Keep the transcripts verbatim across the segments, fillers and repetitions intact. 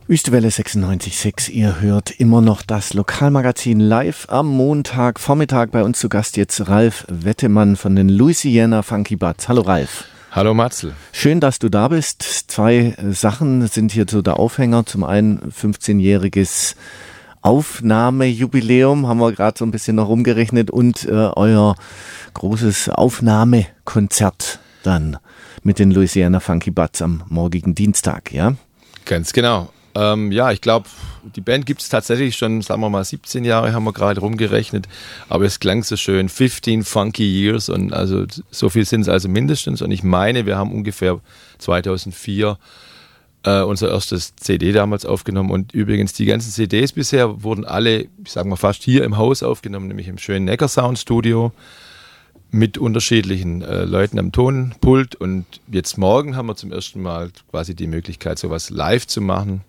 Wüstewelle sechsundneunzig Komma sechs, ihr hört immer noch das Lokalmagazin live am Montagvormittag. Bei uns zu Gast jetzt Ralf Wettemann von den Louisiana Funky Buds. Hallo Ralf. Hallo Matzel. Schön, dass du da bist. Zwei Sachen sind hier so der Aufhänger. Zum einen fünfzehnjähriges Aufnahmejubiläum, haben wir gerade so ein bisschen noch rumgerechnet, und äh, euer großes Aufnahmekonzert dann mit den Louisiana Funky Buds am morgigen Dienstag, ja? Ganz genau. Ähm, ja, ich glaube, die Band gibt es tatsächlich schon, sagen wir mal, siebzehn Jahre, haben wir gerade rumgerechnet, aber es klang so schön, fifteen funky years, und also so viel sind es also mindestens, und ich meine, wir haben ungefähr zweitausendvier äh, unser erstes C D damals aufgenommen, und übrigens die ganzen C Ds bisher wurden alle, ich sage mal fast hier im Haus aufgenommen, nämlich im schönen Neckar Sound Studio mit unterschiedlichen äh, Leuten am Tonpult, und jetzt morgen haben wir zum ersten Mal quasi die Möglichkeit, sowas live zu machen.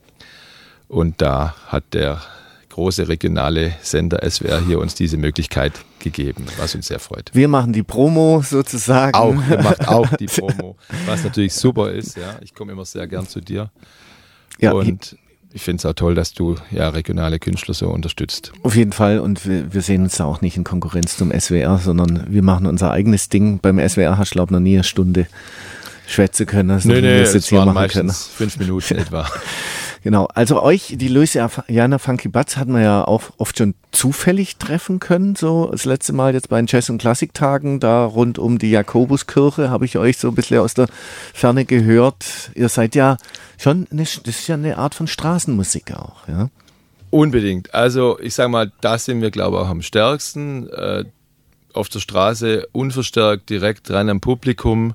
Und da hat der große regionale Sender S W R hier uns diese Möglichkeit gegeben, was uns sehr freut. Wir machen die Promo sozusagen. Auch, ihr macht auch die Promo, was natürlich super ist. Ja, ich komme immer sehr gern zu dir. Ja, und ich finde es auch toll, dass du ja regionale Künstler so unterstützt. Auf jeden Fall, und wir, wir sehen uns da auch nicht in Konkurrenz zum S W R, sondern wir machen unser eigenes Ding. Beim S W R hast du, glaube ich, noch nie eine Stunde schwätzen können. Also nee, nee, es waren meistens fünf Minuten etwa. Genau, also euch, die Louisiana Funky Buds, hat man ja auch oft schon zufällig treffen können, so das letzte Mal jetzt bei den Jazz- und Klassiktagen, da rund um die Jakobuskirche, habe ich euch so ein bisschen aus der Ferne gehört. Ihr seid ja schon, eine, das ist ja eine Art von Straßenmusik auch, ja? Unbedingt, also ich sage mal, da sind wir, glaube ich, auch am stärksten, äh, auf der Straße, unverstärkt, direkt dran am Publikum,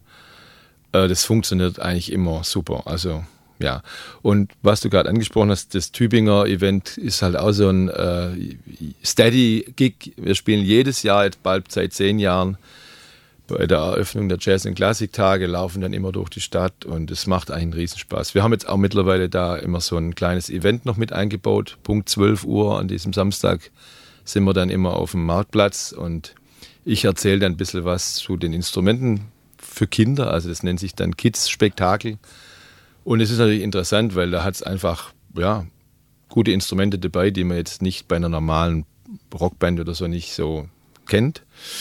äh, das funktioniert eigentlich immer super, also ja, und was du gerade angesprochen hast, das Tübinger Event ist halt auch so ein äh, Steady-Gig. Wir spielen jedes Jahr, jetzt bald seit zehn Jahren, bei der Eröffnung der Jazz- und Klassiktage, laufen dann immer durch die Stadt, und es macht eigentlich einen Riesenspaß. Wir haben jetzt auch mittlerweile da immer so ein kleines Event noch mit eingebaut. Punkt zwölf Uhr an diesem Samstag sind wir dann immer auf dem Marktplatz, und ich erzähle dann ein bisschen was zu den Instrumenten für Kinder, also das nennt sich dann Kids-Spektakel. Und es ist natürlich interessant, weil da hat es einfach ja, gute Instrumente dabei, die man jetzt nicht bei einer normalen Rockband oder so nicht so kennt.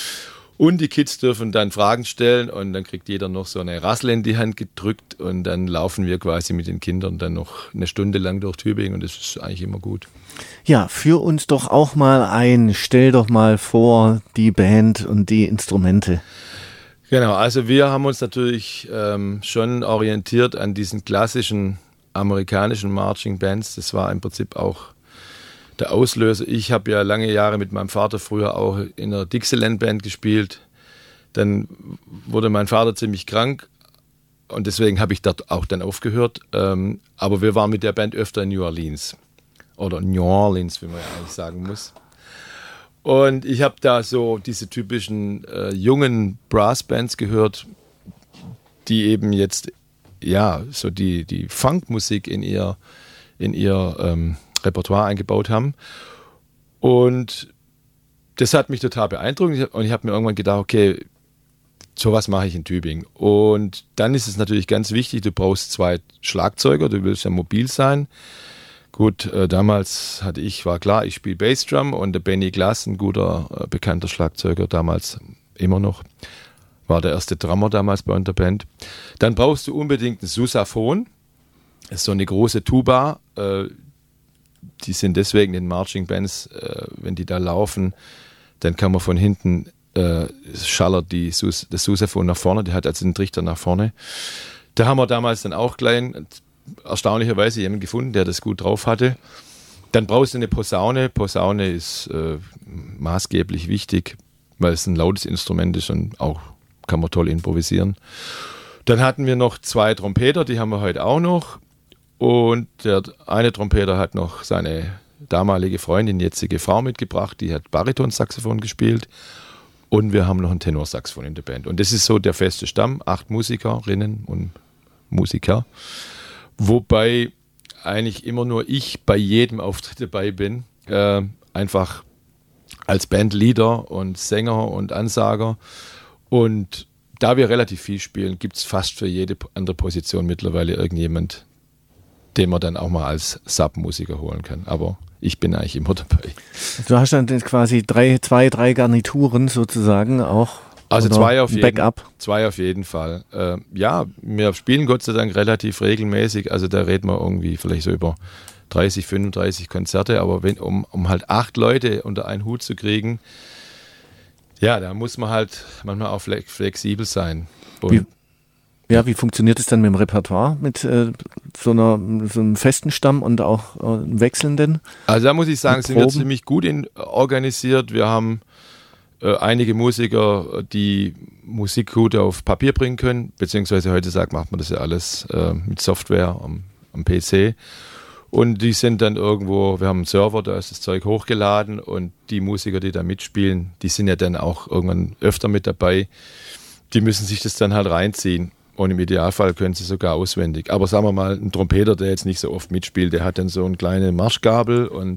Und die Kids dürfen dann Fragen stellen, und dann kriegt jeder noch so eine Rassel in die Hand gedrückt, und dann laufen wir quasi mit den Kindern dann noch eine Stunde lang durch Tübingen, und das ist eigentlich immer gut. Ja, führ uns doch auch mal ein, stell doch mal vor die Band und die Instrumente. Genau, also wir haben uns natürlich ähm, schon orientiert an diesen klassischen amerikanischen Marching Bands. Das war im Prinzip auch der Auslöser. Ich habe ja lange Jahre mit meinem Vater früher auch in einer Dixieland Band gespielt. Dann wurde mein Vater ziemlich krank, und deswegen habe ich dort auch dann aufgehört. Ähm, aber wir waren mit der Band öfter in New Orleans. Oder New Orleans, wie man ja eigentlich sagen muss. Und ich habe da so diese typischen äh, jungen Brassbands gehört, die eben jetzt ja so die, die Funkmusik in ihr, in ihr ähm, Repertoire eingebaut haben. Und das hat mich total beeindruckt, und ich habe mir irgendwann gedacht, okay, sowas mache ich in Tübingen. Und dann ist es natürlich ganz wichtig, du brauchst zwei Schlagzeuger, du willst ja mobil sein. Gut, äh, damals hatte ich, war klar, ich spiele Bassdrum, und der Benny Glass, ein guter, äh, bekannter Schlagzeuger, damals immer noch, war der erste Drummer damals bei unserer Band. Dann brauchst du unbedingt ein Sousaphon, das ist so eine große Tuba, äh, die sind deswegen in Marching Bands, äh, wenn die da laufen, dann kann man von hinten, äh, schallert die Sus- das Sousaphon nach vorne, der hat also einen Trichter nach vorne. Da haben wir damals dann auch klein, erstaunlicherweise jemanden gefunden, der das gut drauf hatte. Dann brauchst du eine Posaune. Posaune ist äh, maßgeblich wichtig, weil es ein lautes Instrument ist, und auch kann man toll improvisieren. Dann hatten wir noch zwei Trompeter, die haben wir heute auch noch. Und der eine Trompeter hat noch seine damalige Freundin, jetzige Frau, mitgebracht, die hat Baritonsaxophon gespielt. Und wir haben noch ein Tenorsaxophon in der Band. Und das ist so der feste Stamm, acht Musikerinnen und Musiker. Wobei eigentlich immer nur ich bei jedem Auftritt dabei bin, äh, einfach als Bandleader und Sänger und Ansager. Und da wir relativ viel spielen, gibt es fast für jede andere Position mittlerweile irgendjemand, den man dann auch mal als Sub-Musiker holen kann. Aber ich bin eigentlich immer dabei. Du hast dann quasi drei, zwei, drei Garnituren sozusagen auch. Also zwei auf, jeden, Backup. zwei auf jeden Fall. Äh, ja, wir spielen Gott sei Dank relativ regelmäßig. Also da reden wir irgendwie vielleicht so über dreißig, fünfunddreißig Konzerte. Aber wenn, um, um halt acht Leute unter einen Hut zu kriegen, ja, da muss man halt manchmal auch flexibel sein. Und wie, ja, wie funktioniert es dann mit dem Repertoire? Mit äh, so, einer, so einem festen Stamm und auch äh, einem wechselnden? Also da muss ich sagen, sind wir ziemlich gut in, organisiert. Wir haben äh, einige Musiker, die Musik gut auf Papier bringen können, beziehungsweise heutzutage macht man das ja alles äh, mit Software am, am P C. Und die sind dann irgendwo, wir haben einen Server, da ist das Zeug hochgeladen und die Musiker, die da mitspielen, die sind ja dann auch irgendwann öfter mit dabei. Die müssen sich das dann halt reinziehen. Und im Idealfall können sie sogar auswendig. Aber sagen wir mal, ein Trompeter, der jetzt nicht so oft mitspielt, der hat dann so eine kleine Marschgabel und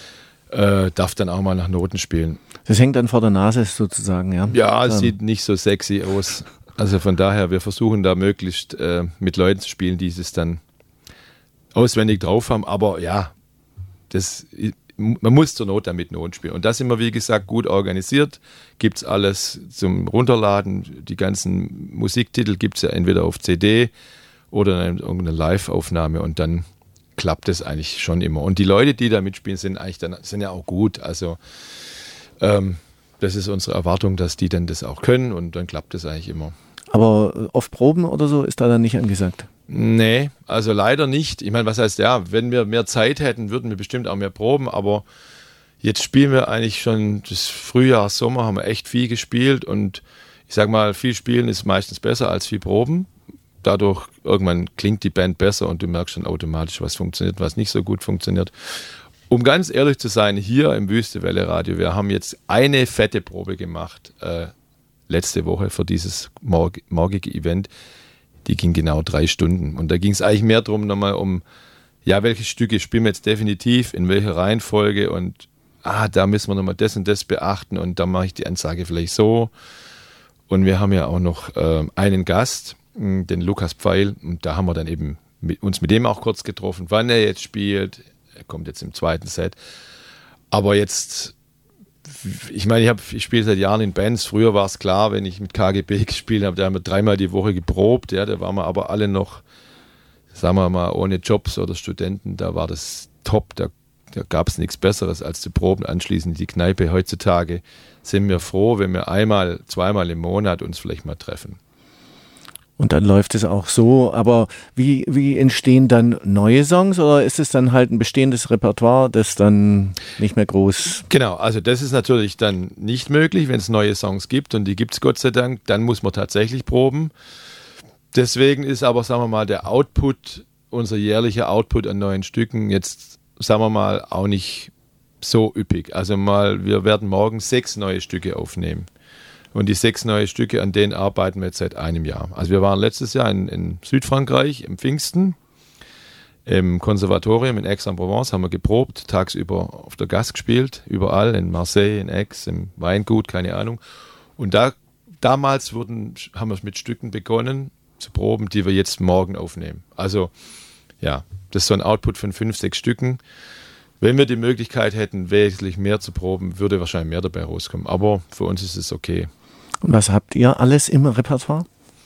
äh, darf dann auch mal nach Noten spielen. Das hängt dann vor der Nase sozusagen, ja? Ja, es sieht nicht so sexy aus. Also von daher, wir versuchen da möglichst äh, mit Leuten zu spielen, die es dann auswendig drauf haben. Aber ja, das, man muss zur Not damit Noten spielen. Und das sind wir, wie gesagt, gut organisiert. Gibt es alles zum Runterladen. Die ganzen Musiktitel gibt es ja entweder auf C D oder in irgendeiner Live-Aufnahme und dann klappt das eigentlich schon immer. Und die Leute, die da mitspielen, sind eigentlich dann sind ja auch gut. Also ähm, das ist unsere Erwartung, dass die dann das auch können und dann klappt das eigentlich immer. Aber oft Proben oder so ist da dann nicht angesagt? Nee, also leider nicht. Ich meine, was heißt, ja, wenn wir mehr Zeit hätten, würden wir bestimmt auch mehr proben, aber jetzt spielen wir eigentlich schon das Frühjahr, Sommer, haben wir echt viel gespielt und ich sag mal, viel spielen ist meistens besser als viel proben. Dadurch irgendwann klingt die Band besser und du merkst dann automatisch, was funktioniert, was nicht so gut funktioniert. Um ganz ehrlich zu sein, hier im Wüstewelle Radio, wir haben jetzt eine fette Probe gemacht, äh, letzte Woche für dieses morg- morgige Event. Die ging genau drei Stunden. Und da ging es eigentlich mehr darum, nochmal um, ja, welche Stücke spielen wir jetzt definitiv, in welcher Reihenfolge und ah, da müssen wir nochmal das und das beachten und da mache ich die Ansage vielleicht so. Und wir haben ja auch noch äh, einen Gast, den Lukas Pfeil, und da haben wir dann eben mit, uns mit dem auch kurz getroffen, wann er jetzt spielt. Er kommt jetzt im zweiten Set. Aber jetzt, ich meine, ich, hab, ich spiele seit Jahren in Bands. Früher war es klar, wenn ich mit K G B gespielt habe, da haben wir dreimal die Woche geprobt. Ja, da waren wir aber alle noch, sagen wir mal, ohne Jobs oder Studenten. Da war das top. Da, da gab es nichts Besseres als zu proben. Anschließend die Kneipe. Heutzutage sind wir froh, wenn wir einmal, zweimal im Monat uns vielleicht mal treffen. Und dann läuft es auch so, aber wie, wie entstehen dann neue Songs oder ist es dann halt ein bestehendes Repertoire, das dann nicht mehr groß... Genau, also das ist natürlich dann nicht möglich, wenn es neue Songs gibt und die gibt es Gott sei Dank, dann muss man tatsächlich proben. Deswegen ist aber, sagen wir mal, der Output, unser jährlicher Output an neuen Stücken jetzt, sagen wir mal, auch nicht so üppig. Also mal, wir werden morgen sechs neue Stücke aufnehmen. Und die sechs neue Stücke, an denen arbeiten wir jetzt seit einem Jahr. Also wir waren letztes Jahr in, in Südfrankreich, im Pfingsten, im Konservatorium in Aix-en-Provence, haben wir geprobt, tagsüber auf der Gasse gespielt, überall, in Marseille, in Aix, im Weingut, keine Ahnung. Und da damals wurden, haben wir mit Stücken begonnen zu proben, die wir jetzt morgen aufnehmen. Also ja, das ist so ein Output von fünf, sechs Stücken. Wenn wir die Möglichkeit hätten, wesentlich mehr zu proben, würde wahrscheinlich mehr dabei rauskommen. Aber für uns ist es okay. Und was habt ihr alles im Repertoire?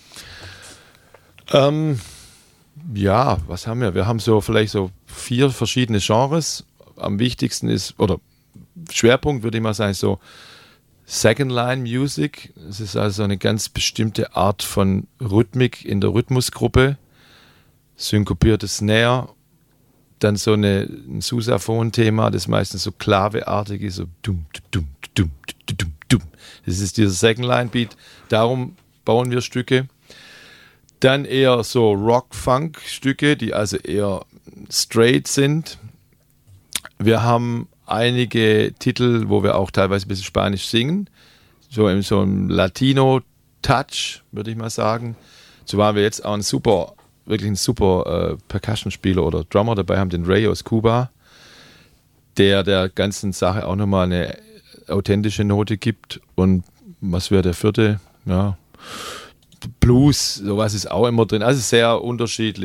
Ähm, ja, was haben wir? Wir haben so vielleicht so vier verschiedene Genres. Am wichtigsten ist, oder Schwerpunkt würde ich mal sagen, so Second Line Music. Es ist also eine ganz bestimmte Art von Rhythmik in der Rhythmusgruppe. Synkopierte Snare. Dann so eine, ein Sousaphon-Thema, das meistens so klaveartig ist, so dum, dum, dum, dum, dum, dum. Das ist dieser Second-Line-Beat. Darum bauen wir Stücke. Dann eher so Rock-Funk-Stücke, die also eher straight sind. Wir haben einige Titel, wo wir auch teilweise ein bisschen Spanisch singen. So in so einem Latino-Touch, würde ich mal sagen. So waren wir jetzt auch ein super wirklich ein super äh, Percussion-Spieler oder Drummer dabei haben, den Ray aus Kuba, der der ganzen Sache auch nochmal eine authentische Note gibt. Und was wäre der vierte? Ja, Blues, sowas ist auch immer drin. Also sehr unterschiedlich.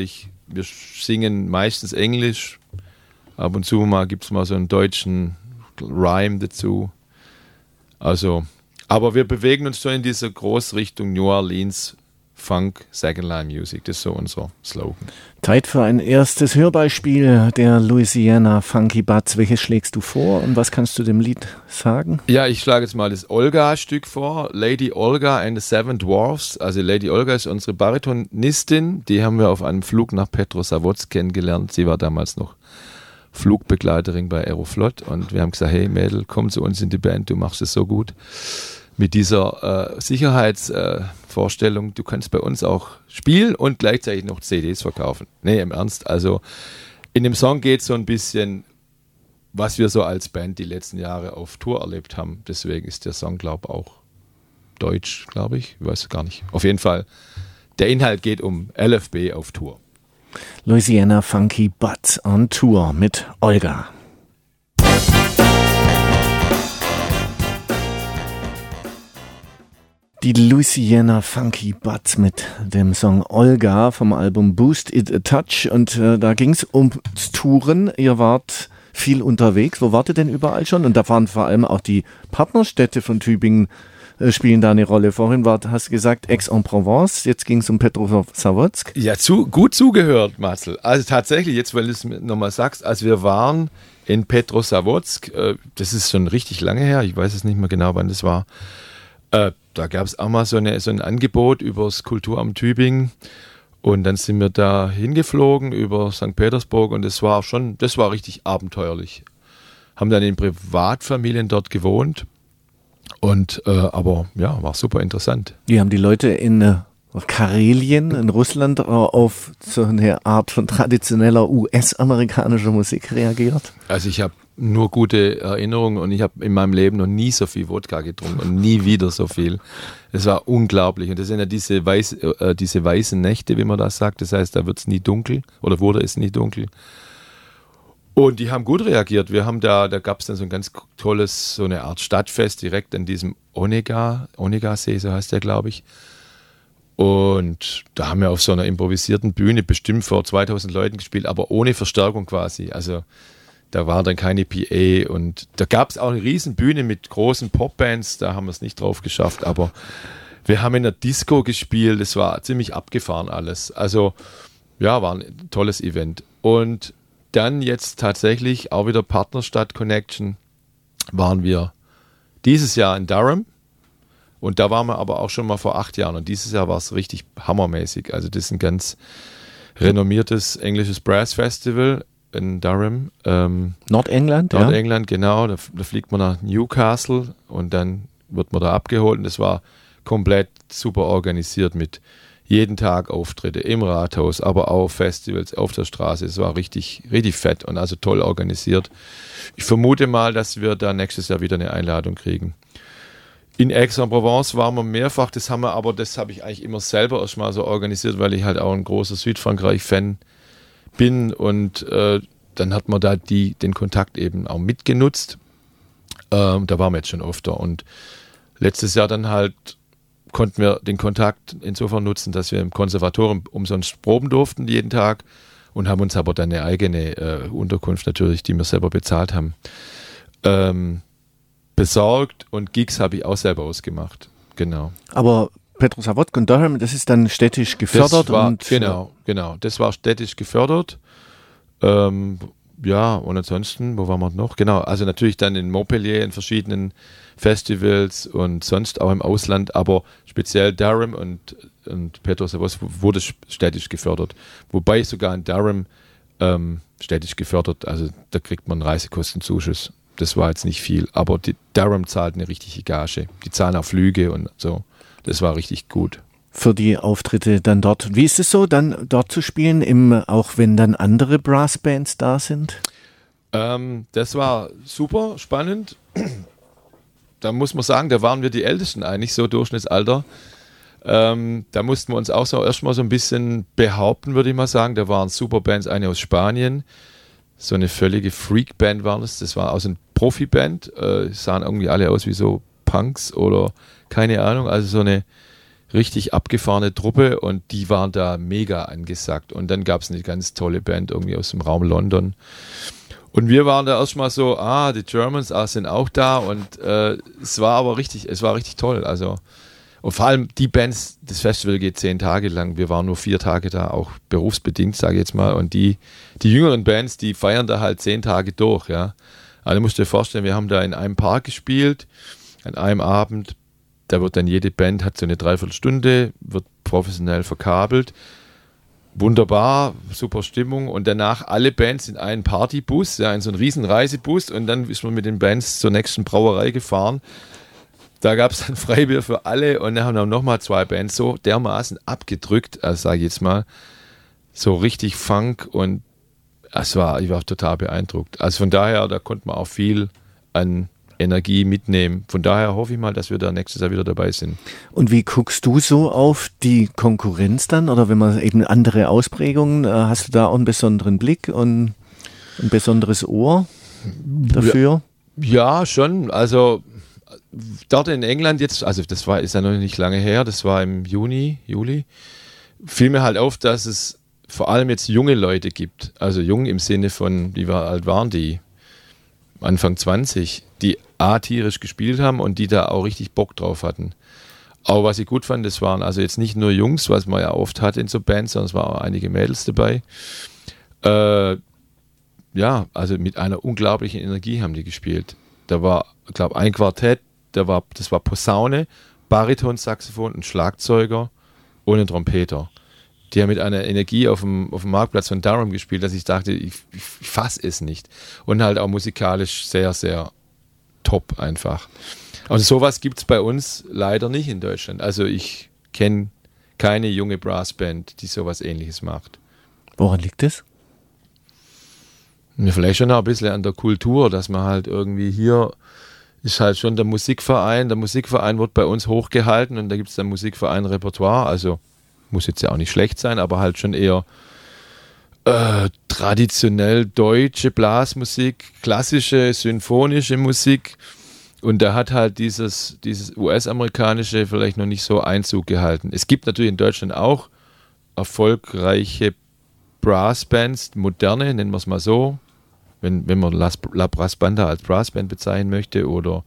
wir singen meistens Englisch. Ab und zu mal gibt es mal so einen deutschen Rhyme dazu. Also, aber wir bewegen uns so in dieser Großrichtung New Orleans Funk, Second Line Music. Das ist so unser Slogan. Zeit für ein erstes Hörbeispiel der Louisiana Funky Butts. Welches schlägst du vor und was kannst du dem Lied sagen? Ja, ich schlage jetzt mal das Olga-Stück vor. Lady Olga and the Seven Dwarfs. Also Lady Olga ist unsere Baritonistin. Die haben wir auf einem Flug nach Petrozavodsk kennengelernt. Sie war damals noch Flugbegleiterin bei Aeroflot und wir haben gesagt, hey Mädel, komm zu uns in die Band, du machst es so gut. Mit dieser äh, Sicherheitsvorstellung, äh, du kannst bei uns auch spielen und gleichzeitig noch C Ds verkaufen. Nee, im Ernst. Also in dem Song geht es so ein bisschen, was wir so als Band die letzten Jahre auf Tour erlebt haben. Deswegen ist der Song, glaube ich, auch deutsch, glaube ich. Ich weiß gar nicht. Auf jeden Fall, der Inhalt geht um L F B auf Tour. Louisiana Funky Butts on Tour mit Olga. Die Louisiana Funky Butts mit dem Song Olga vom Album Boost It a Touch. Und äh, da ging es ums Touren. Ihr wart viel unterwegs. Wo wart ihr denn überall schon? Und da waren vor allem auch die Partnerstädte von Tübingen äh, spielen da eine Rolle. Vorhin war, hast du gesagt Aix-en-Provence. Jetzt ging es um Petrozavodsk. Ja, zu, gut zugehört, Marcel. Also tatsächlich, jetzt weil du es nochmal sagst, als wir waren in Petrozavodsk, äh, das ist schon richtig lange her. Ich weiß es nicht mehr genau, wann das war. Äh, Da gab es auch mal so, eine, so ein Angebot über das Kulturamt Tübingen und dann sind wir da hingeflogen über Sankt Petersburg und das war schon, das war richtig abenteuerlich. Haben dann in Privatfamilien dort gewohnt und äh, aber ja, war super interessant. Die haben die Leute in äh, Karelien in Russland äh, auf so eine Art von traditioneller U S-amerikanischer Musik reagiert? Also ich habe nur gute Erinnerungen und ich habe in meinem Leben noch nie so viel Wodka getrunken und nie wieder so viel. Es war unglaublich und das sind ja diese, weiß, äh, diese weißen Nächte, wie man das sagt. Das heißt, da wird es nie dunkel oder wurde es nie dunkel. Und die haben gut reagiert. Wir haben da, da gab es dann so ein ganz tolles, so eine Art Stadtfest direkt an diesem Onega, Onega-See, so heißt der, glaube ich. Und da haben wir auf so einer improvisierten Bühne bestimmt vor zweitausend Leuten gespielt, aber ohne Verstärkung quasi. Also da war dann keine P A und da gab es auch eine riesen Bühne mit großen Popbands, da haben wir es nicht drauf geschafft, aber wir haben in der Disco gespielt, das war ziemlich abgefahren alles. Also ja, war ein tolles Event. Und dann jetzt tatsächlich auch wieder Partnerstadt Connection waren wir dieses Jahr in Durham und da waren wir aber auch schon mal vor acht Jahren und dieses Jahr war es richtig hammermäßig. Also das ist ein ganz renommiertes englisches Brass Festival in Durham. Ähm, Nordengland? Nordengland, ja. Genau. Da, da fliegt man nach Newcastle und dann wird man da abgeholt. Und das war komplett super organisiert mit jeden Tag Auftritte im Rathaus, aber auch Festivals auf der Straße. Es war richtig, richtig fett und also toll organisiert. Ich vermute mal, dass wir da nächstes Jahr wieder eine Einladung kriegen. In Aix-en-Provence waren wir mehrfach, das haben wir aber, das habe ich eigentlich immer selber erstmal so organisiert, weil ich halt auch ein großer Südfrankreich-Fan bin und äh, dann hat man da die, den Kontakt eben auch mitgenutzt. Ähm, da waren wir jetzt schon öfter und letztes Jahr dann halt konnten wir den Kontakt insofern nutzen, dass wir im Konservatorium umsonst proben durften jeden Tag und haben uns aber dann eine eigene äh, Unterkunft natürlich, die wir selber bezahlt haben, ähm, besorgt und Gigs habe ich auch selber ausgemacht. Genau. Aber Petrozavodsk und Durham, das ist dann städtisch gefördert? Das war, und genau, genau. Das war städtisch gefördert. Ähm, ja, und ansonsten, wo waren wir noch? Genau, also natürlich dann in Montpellier in verschiedenen Festivals und sonst auch im Ausland, aber speziell Durham und, und Petrozavodsk wurde städtisch gefördert. Wobei sogar in Durham ähm, städtisch gefördert, also da kriegt man einen Reisekostenzuschuss. Das war jetzt nicht viel, aber die Durham zahlt eine richtige Gage. Die zahlen auch Flüge und so. Das war richtig gut. Für die Auftritte dann dort. Wie ist es so, dann dort zu spielen, im, auch wenn dann andere Brassbands da sind? Ähm, das war super spannend. Da muss man sagen, da waren wir die Ältesten eigentlich, so Durchschnittsalter. Ähm, da mussten wir uns auch so erstmal so ein bisschen behaupten, würde ich mal sagen. Da waren super Bands, eine aus Spanien. So eine völlige Freak-Band war das. Das war auch so eine Profi-Band. Äh, sahen irgendwie alle aus wie so Punks oder keine Ahnung. Also so eine richtig abgefahrene Truppe und die waren da mega angesagt. Und dann gab es eine ganz tolle Band irgendwie aus dem Raum London. Und wir waren da erstmal so, ah, die Germans ah, sind auch da und äh, es war aber richtig, es war richtig toll. Also und vor allem die Bands, das Festival geht zehn Tage lang, wir waren nur vier Tage da, auch berufsbedingt, sage ich jetzt mal. Und die, die jüngeren Bands, die feiern da halt zehn Tage durch, ja. Also du musst dir vorstellen, wir haben da in einem Park gespielt, an einem Abend, da wird dann jede Band, hat so eine Dreiviertelstunde, wird professionell verkabelt. Wunderbar, super Stimmung und danach alle Bands in einen Partybus, ja, in so einen riesen Reisebus und dann ist man mit den Bands zur nächsten Brauerei gefahren. Da gab es dann Freibier für alle und dann haben wir nochmal zwei Bands so dermaßen abgedrückt, also sage ich jetzt mal, so richtig Funk und es war, ich war total beeindruckt. Also von daher, da konnte man auch viel an Energie mitnehmen. Von daher hoffe ich mal, dass wir da nächstes Jahr wieder dabei sind. Und wie guckst du so auf die Konkurrenz dann? Oder wenn man eben andere Ausprägungen, hast du da auch einen besonderen Blick und ein besonderes Ohr dafür? Ja, ja schon. Also dort in England jetzt, also das war, ist ja noch nicht lange her, das war im Juni, Juli, fiel mir halt auf, dass es vor allem jetzt junge Leute gibt. Also jung im Sinne von, wie alt waren die? Anfang zwanzig, die A, tierisch gespielt haben und die da auch richtig Bock drauf hatten. Aber was ich gut fand, das waren also jetzt nicht nur Jungs, was man ja oft hat in so Bands, sondern es waren auch einige Mädels dabei. Äh, ja, also mit einer unglaublichen Energie haben die gespielt. Da war, ich glaube, ein Quartett, da war, das war Posaune, Bariton-Saxophon, ein Schlagzeuger und ein Trompeter. Die haben mit einer Energie auf dem, auf dem Marktplatz von Durham gespielt, dass ich dachte, ich, ich fasse es nicht. Und halt auch musikalisch sehr, sehr top einfach. Also sowas gibt es bei uns leider nicht in Deutschland. Also ich kenne keine junge Brassband, die sowas Ähnliches macht. Woran liegt das? Ja, vielleicht schon auch ein bisschen an der Kultur, dass man halt irgendwie hier ist halt schon der Musikverein. Der Musikverein wird bei uns hochgehalten und da gibt es dann Musikverein-Repertoire, also muss jetzt ja auch nicht schlecht sein, aber halt schon eher äh, traditionell deutsche Blasmusik, klassische, symphonische Musik. Und da hat halt dieses, dieses U S-amerikanische vielleicht noch nicht so Einzug gehalten. Es gibt natürlich in Deutschland auch erfolgreiche Brassbands, moderne, nennen wir es mal so, wenn, wenn man La, La Brass Banda als Brassband bezeichnen möchte oder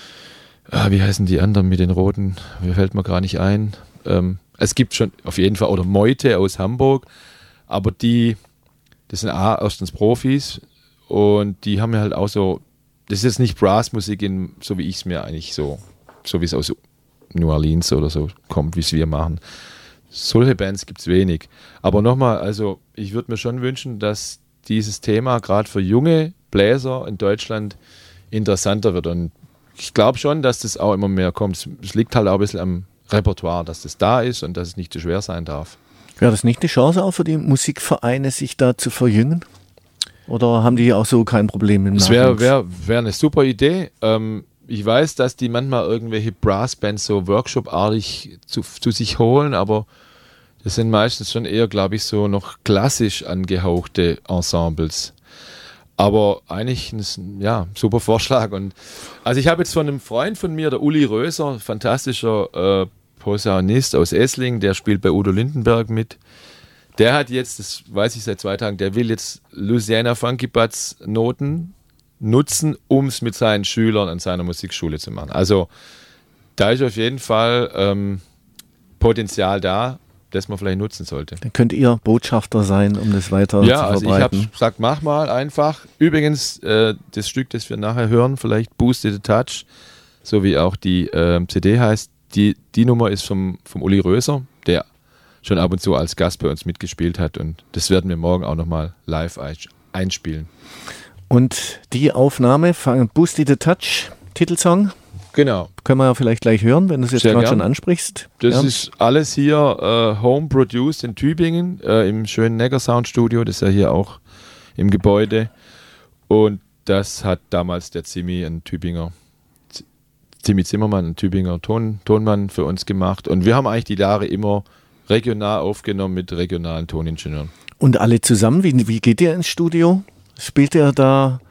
ah, wie heißen die anderen mit den roten, mir fällt mir gar nicht ein. Ähm, Es gibt schon auf jeden Fall, oder Meute aus Hamburg, aber die, das sind A, erstens Profis und die haben ja halt auch so, das ist jetzt nicht Brassmusik, in, so wie ich es mir eigentlich so, so wie es aus New Orleans oder so kommt, wie es wir machen. Solche Bands gibt es wenig. Aber nochmal, also ich würde mir schon wünschen, dass dieses Thema gerade für junge Bläser in Deutschland interessanter wird und ich glaube schon, dass das auch immer mehr kommt. Es liegt halt auch ein bisschen am Repertoire, dass das da ist und dass es nicht zu schwer sein darf. Wäre das nicht eine Chance auch für die Musikvereine, sich da zu verjüngen? Oder haben die auch so kein Problem im Nachwuchs? Das wäre wär, wär eine super Idee. Ähm, ich weiß, dass die manchmal irgendwelche Brassbands so Workshop-artig zu, zu sich holen, aber das sind meistens schon eher, glaube ich, so noch klassisch angehauchte Ensembles. Aber eigentlich ein ja, super Vorschlag. Und also ich habe jetzt von einem Freund von mir, der Uli Röser, fantastischer äh, Posaunist aus Esslingen, der spielt bei Udo Lindenberg mit. Der hat jetzt, das weiß ich seit zwei Tagen, der will jetzt Louisiana Funky Butts Noten nutzen, um es mit seinen Schülern an seiner Musikschule zu machen. Also da ist auf jeden Fall ähm, Potenzial da, das man vielleicht nutzen sollte. Dann könnt ihr Botschafter sein, um das weiter ja, zu also verbreiten. Ich habe gesagt, mach mal einfach. Übrigens, äh, das Stück, das wir nachher hören, vielleicht Boosted the Touch, so wie auch die äh, C D heißt, die, die Nummer ist vom, vom Uli Röser, der schon ab und zu als Gast bei uns mitgespielt hat und das werden wir morgen auch nochmal live einspielen. Und die Aufnahme von Boosted the Touch, Titelsong, genau. Können wir ja vielleicht gleich hören, wenn du es jetzt gerade schon ansprichst. Das ja. ist alles hier äh, home-produced in Tübingen, äh, im schönen Negger Sound Studio, das ist ja hier auch im Gebäude. Und das hat damals der Zimmi, ein Tübinger, Zimmi Zimmermann, ein Tübinger Ton, Tonmann für uns gemacht. Und wir haben eigentlich die Jahre immer regional aufgenommen mit regionalen Toningenieuren. Und alle zusammen, wie, wie geht ihr ins Studio? Spielt ihr da...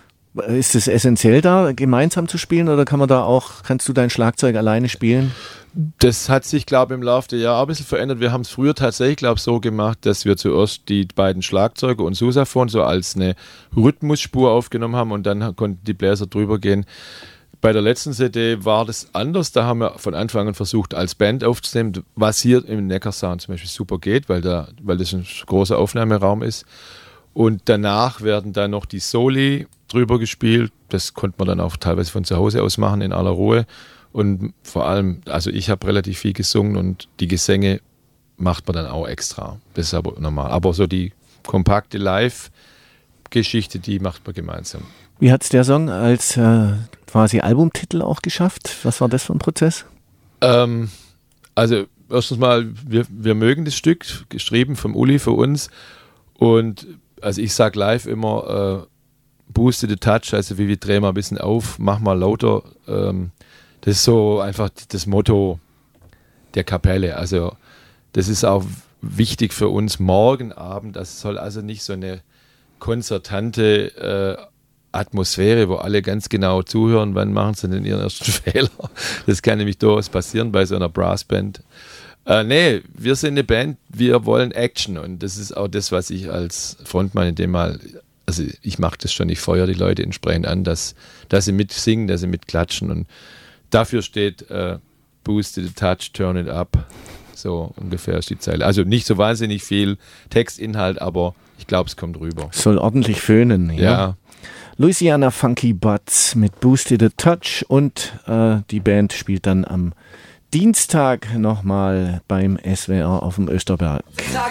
Ist es essentiell da, gemeinsam zu spielen oder kann man da auch, kannst du dein Schlagzeug alleine spielen? Das hat sich, glaube ich, im Laufe der Jahre ein bisschen verändert. Wir haben es früher tatsächlich, glaube ich, so gemacht, dass wir zuerst die beiden Schlagzeuger und Sousaphon so als eine Rhythmusspur aufgenommen haben und dann konnten die Bläser drüber gehen. Bei der letzten C D war das anders. Da haben wir von Anfang an versucht, als Band aufzunehmen, was hier im Neckarsound zum Beispiel super geht, weil, da, weil das ein großer Aufnahmeraum ist. Und danach werden dann noch die Soli drüber gespielt. Das konnte man dann auch teilweise von zu Hause aus machen, in aller Ruhe. Und vor allem, also ich habe relativ viel gesungen und die Gesänge macht man dann auch extra. Das ist aber normal. Aber so die kompakte Live-Geschichte, die macht man gemeinsam. Wie hat es der Song als äh, quasi Albumtitel auch geschafft? Was war das für ein Prozess? Ähm, also erstens mal, wir, wir mögen das Stück, geschrieben vom Uli für uns. Und also ich sage live immer, äh, booste the touch, also wie wir drehen mal ein bisschen auf, mach mal lauter. Ähm, Das ist so einfach das Motto der Kapelle. Also das ist auch wichtig für uns morgen Abend. Das soll also nicht so eine konzertante äh, Atmosphäre, wo alle ganz genau zuhören, wann machen sie denn ihren ersten Fehler. Das kann nämlich durchaus passieren bei so einer Brassband. Äh, nee, wir sind eine Band, wir wollen Action und das ist auch das, was ich als Frontmann in dem Mal, also ich mache das schon, ich feuere die Leute entsprechend an, dass, dass sie mitsingen, dass sie mitklatschen und dafür steht äh, Boost the touch, turn it up. So ungefähr ist die Zeile. Also nicht so wahnsinnig viel Textinhalt, aber ich glaube, es kommt rüber. Soll ordentlich föhnen. Ja. Ja. Louisiana Funky Butts mit Boost the touch und äh, die Band spielt dann am Dienstag nochmal beim S W R auf dem Österberg.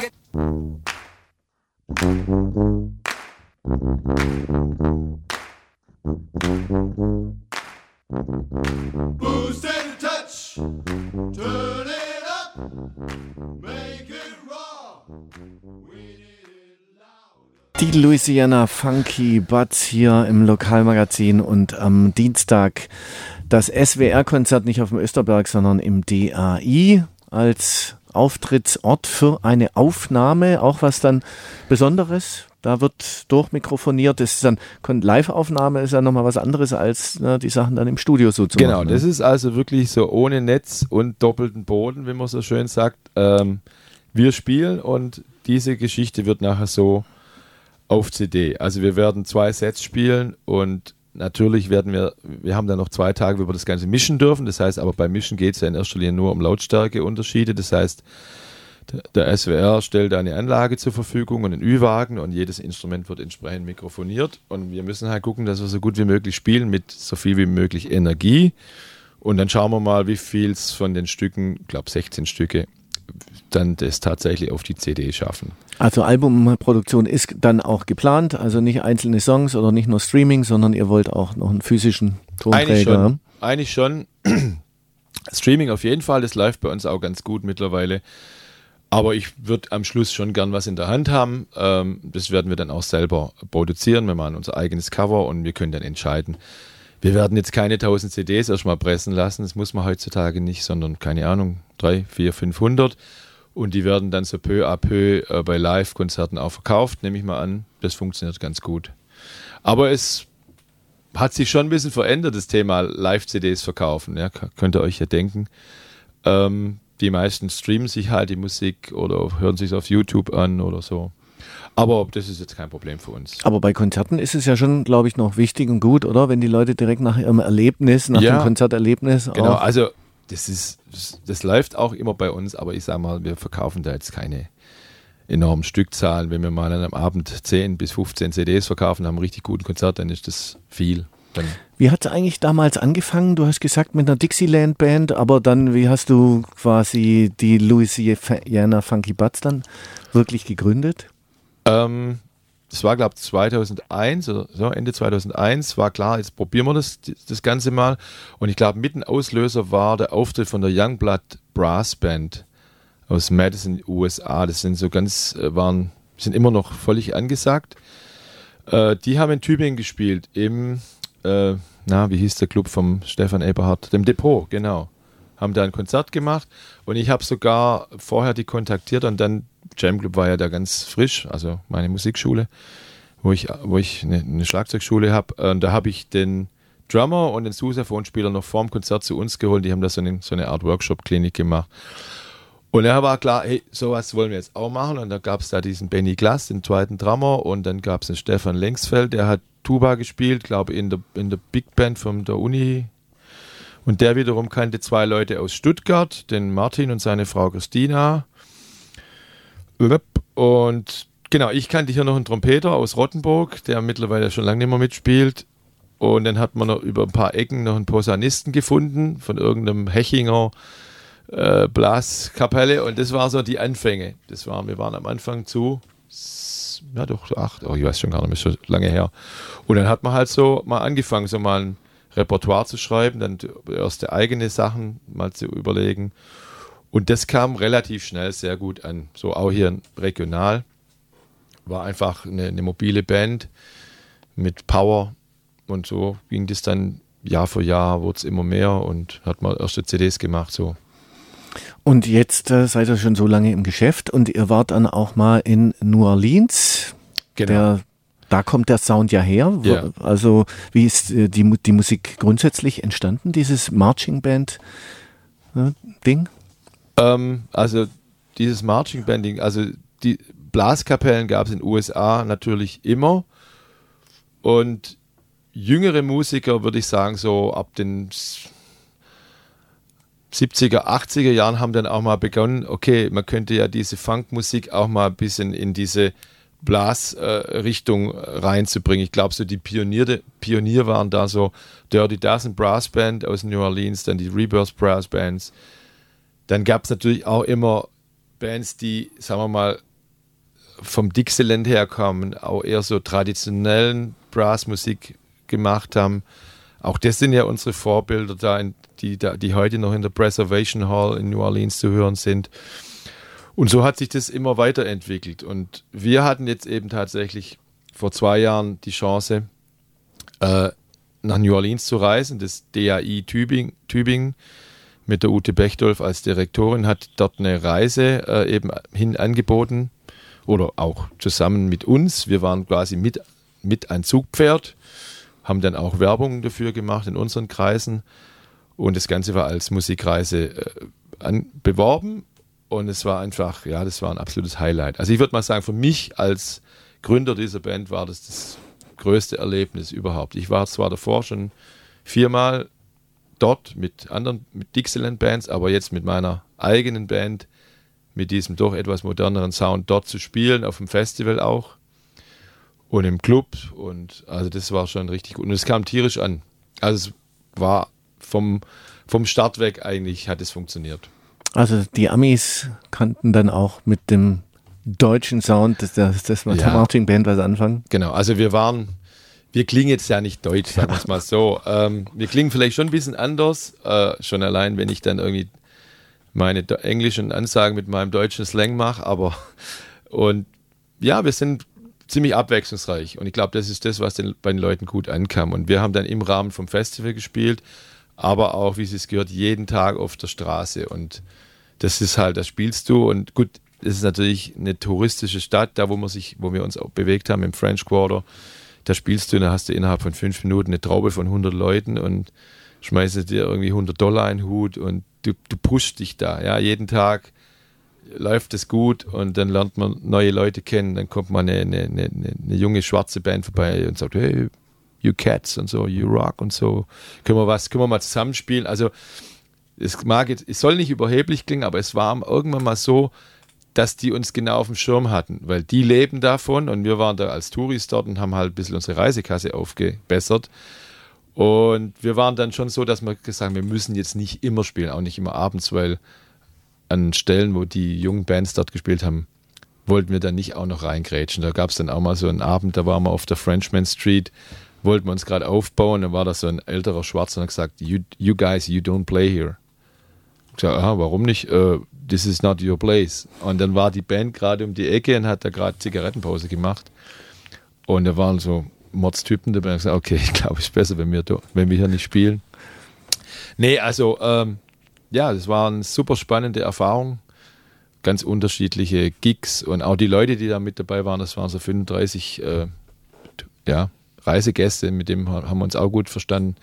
Boost and touch, turn it up, make it raw, we need it louder. Die Louisiana Funky Butts hier im Lokalmagazin und am Dienstag das S W R-Konzert nicht auf dem Österberg, sondern im D A I als Auftrittsort für eine Aufnahme, auch was dann Besonderes. Da wird durchmikrofoniert. Das ist dann Live-Aufnahme ist ja nochmal was anderes als ne, die Sachen dann im Studio so zu genau, machen. Genau, das ist also wirklich so ohne Netz und doppelten Boden, wie man so schön sagt. Ähm, wir spielen und diese Geschichte wird nachher so auf C D. Also wir werden zwei Sets spielen und natürlich werden wir, wir haben dann noch zwei Tage, wo wir das Ganze mischen dürfen. Das heißt, aber beim Mischen geht es ja in erster Linie nur um Lautstärkeunterschiede. Das heißt, der S W R stellt eine Anlage zur Verfügung und einen Ü-Wagen und jedes Instrument wird entsprechend mikrofoniert und wir müssen halt gucken, dass wir so gut wie möglich spielen mit so viel wie möglich Energie und dann schauen wir mal, wie viel es von den Stücken, ich glaube sechzehn Stücke, dann das tatsächlich auf die C D schaffen. Also Albumproduktion ist dann auch geplant, also nicht einzelne Songs oder nicht nur Streaming, sondern ihr wollt auch noch einen physischen Tonträger. Eigentlich schon. Eigentlich schon. Streaming auf jeden Fall, das läuft bei uns auch ganz gut mittlerweile. Aber ich würde am Schluss schon gern was in der Hand haben. Ähm, das werden wir dann auch selber produzieren. Wir machen unser eigenes Cover und wir können dann entscheiden. Wir werden jetzt keine tausend C Ds erstmal pressen lassen. Das muss man heutzutage nicht, sondern keine Ahnung, drei, vier, fünfhundert. Und die werden dann so peu à peu äh, bei Live-Konzerten auch verkauft, nehme ich mal an. Das funktioniert ganz gut. Aber es hat sich schon ein bisschen verändert, das Thema Live-C Ds verkaufen. Ja, könnt ihr euch ja denken. Ähm, Die meisten streamen sich halt die Musik oder hören sich auf YouTube an oder so. Aber das ist jetzt kein Problem für uns. Aber bei Konzerten ist es ja schon, glaube ich, noch wichtig und gut, oder? Wenn die Leute direkt nach ihrem Erlebnis, nach ja, dem Konzerterlebnis genau, auch... also das ist, das, das läuft auch immer bei uns, aber ich sage mal, wir verkaufen da jetzt keine enormen Stückzahlen. Wenn wir mal an einem Abend zehn bis fünfzehn C Ds verkaufen, haben einen richtig guten Konzert, dann ist das viel. Dann wie hat es eigentlich damals angefangen? Du hast gesagt mit einer Dixieland-Band, aber dann, wie hast du quasi die Louisiana Funky Butts dann wirklich gegründet? Ähm, das war, glaube ich, zweitausendeins oder so, Ende zweitausendeins, war klar, jetzt probieren wir das, das Ganze mal. Und ich glaube, mit dem Auslöser war der Auftritt von der Youngblood Brass Band aus Madison, U S A. Das sind so ganz, waren, sind immer noch völlig angesagt. Äh, die haben in Tübingen gespielt, im, äh, na, wie hieß der Club vom Stefan Eberhardt? Dem Depot, genau. Haben da ein Konzert gemacht und ich habe sogar vorher die kontaktiert und dann, Jam Club war ja da ganz frisch, also meine Musikschule, wo ich, wo ich eine, eine Schlagzeugschule habe. Und da habe ich den Drummer und den Sousaphonspieler noch vorm Konzert zu uns geholt. Die haben da so eine, so eine Art Workshop-Klinik gemacht. Und er war klar, hey, sowas wollen wir jetzt auch machen. Und dann gab es da diesen Benny Glass, den zweiten Drummer. Und dann gab es den Stefan Lengsfeld, der hat Tuba gespielt, glaube ich, in der, in der Big Band von der Uni. Und der wiederum kannte zwei Leute aus Stuttgart, den Martin und seine Frau Christina. Und genau, ich kannte hier noch einen Trompeter aus Rottenburg, der mittlerweile schon lange nicht mehr mitspielt. Und dann hat man noch über ein paar Ecken noch einen Posaunisten gefunden von irgendeinem Hechinger äh, Blaskapelle. Und das war so die Anfänge. Das war, wir waren am Anfang zu, ja doch, so acht, oh, ich weiß schon gar nicht mehr, so lange her. Und dann hat man halt so mal angefangen, so mal ein Repertoire zu schreiben, dann erste eigene Sachen mal zu überlegen. Und das kam relativ schnell sehr gut an. So auch hier regional. War einfach eine, eine mobile Band mit Power. Und so ging das dann Jahr für Jahr, wurde es immer mehr und hat mal erste C Ds gemacht. So. Und jetzt äh, seid ihr schon so lange im Geschäft und ihr wart dann auch mal in New Orleans. Genau. Der Da kommt der Sound ja her. Ja. Also wie ist äh, die, die Musik grundsätzlich entstanden, dieses Marching Band äh, Ding? Ähm, also dieses Marching Band Ding, also die Blaskapellen gab es in den U S A natürlich immer. Und jüngere Musiker, würde ich sagen, so ab den siebziger, achtziger Jahren haben dann auch mal begonnen, okay, man könnte ja diese Funkmusik auch mal ein bisschen in diese Blasrichtung äh, reinzubringen. Ich glaube, so die Pioniere, Pionier waren da so Dirty Dozen Brass Band aus New Orleans, dann die Rebirth Brass Bands. Dann gab es natürlich auch immer Bands, die, sagen wir mal, vom Dixieland herkamen, auch eher so traditionellen Brassmusik gemacht haben. Auch das sind ja unsere Vorbilder, da in, die, da, die heute noch in der Preservation Hall in New Orleans zu hören sind. Und so hat sich das immer weiterentwickelt. Und wir hatten jetzt eben tatsächlich vor zwei Jahren die Chance, äh, nach New Orleans zu reisen. Das D A I Tübingen, Tübingen mit der Ute Bechdolf als Direktorin hat dort eine Reise äh, eben hin angeboten oder auch zusammen mit uns. Wir waren quasi mit, mit ein Zugpferd, haben dann auch Werbung dafür gemacht in unseren Kreisen. Und das Ganze war als Musikreise äh, an, beworben. Und es war einfach, ja, das war ein absolutes Highlight. Also ich würde mal sagen, für mich als Gründer dieser Band war das das größte Erlebnis überhaupt. Ich war zwar davor schon viermal dort mit anderen, mit Dixieland-Bands, aber jetzt mit meiner eigenen Band, mit diesem doch etwas moderneren Sound dort zu spielen, auf dem Festival auch und im Club. Und also das war schon richtig gut. Und es kam tierisch an. Also es war vom, vom Start weg eigentlich, hat es funktioniert. Also die Amis kannten dann auch mit dem deutschen Sound des, des, des ja. Marching Band was anfangen. Genau, also wir waren, wir klingen jetzt ja nicht deutsch, sagen wir es mal so. Ähm, wir klingen vielleicht schon ein bisschen anders, äh, schon allein, wenn ich dann irgendwie meine do- englischen Ansagen mit meinem deutschen Slang mache, aber und ja, wir sind ziemlich abwechslungsreich und ich glaube, das ist das, was den, bei den Leuten gut ankam. Und wir haben dann im Rahmen vom Festival gespielt, aber auch, wie es gehört, jeden Tag auf der Straße. Und das ist halt, das spielst du. Und gut, es ist natürlich eine touristische Stadt, da wo wir sich, wo wir uns auch bewegt haben, im French Quarter. Da spielst du, da hast du innerhalb von fünf Minuten eine Traube von hundert Leuten und schmeißt dir irgendwie hundert Dollar in den Hut und du, du pushst dich da. Ja, jeden Tag läuft es gut und dann lernt man neue Leute kennen. Dann kommt mal eine, eine, eine, eine junge schwarze Band vorbei und sagt, hey, You Cats und so, You Rock und so. Können wir was, können wir mal zusammenspielen? Also, es mag jetzt, es soll nicht überheblich klingen, aber es war irgendwann mal so, dass die uns genau auf dem Schirm hatten, weil die leben davon und wir waren da als Touris dort und haben halt ein bisschen unsere Reisekasse aufgebessert. Und wir waren dann schon so, dass wir gesagt haben, wir müssen jetzt nicht immer spielen, auch nicht immer abends, weil an Stellen, wo die jungen Bands dort gespielt haben, wollten wir dann nicht auch noch reingrätschen. Da gab es dann auch mal so einen Abend, da waren wir auf der Frenchman Street, wollten wir uns gerade aufbauen, dann war da so ein älterer Schwarzer und hat gesagt, you, you guys, you don't play here. Ich sag, aha, warum nicht? Uh, this is not your place. Und dann war die Band gerade um die Ecke und hat da gerade Zigarettenpause gemacht. Und da waren so Mordstypen dabei und gesagt, okay, ich glaube, es ist besser, wenn wir, wenn wir hier nicht spielen. Nee, also, ähm, ja, das war eine super spannende Erfahrung. Ganz unterschiedliche Gigs und auch die Leute, die da mit dabei waren, das waren so fünfunddreißig, äh, ja, Reisegäste, mit dem haben wir uns auch gut verstanden.